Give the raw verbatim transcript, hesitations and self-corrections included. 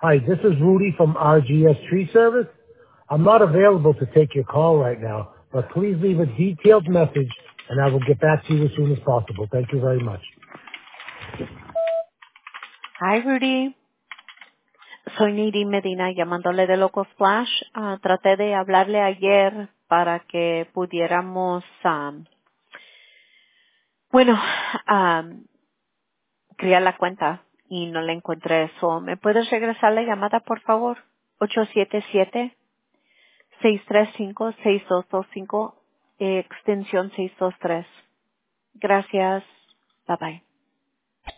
Hi, this is Rudy from R G S Tree Service. I'm not available to take your call right now, but please leave a detailed message and I will get back to you as soon as possible. Thank you very much. Hi, Rudy. Soy Niri Medina llamándole de Loco Splash. Ah, traté de hablarle ayer para que pudiéramos, um, bueno, um, crear la cuenta y no le encontré eso. ¿Me puedes regresar la llamada, por favor? ocho siete siete, seis tres cinco, seis dos dos cinco, eh, extensión seiscientos veintitrés. Gracias. Bye bye.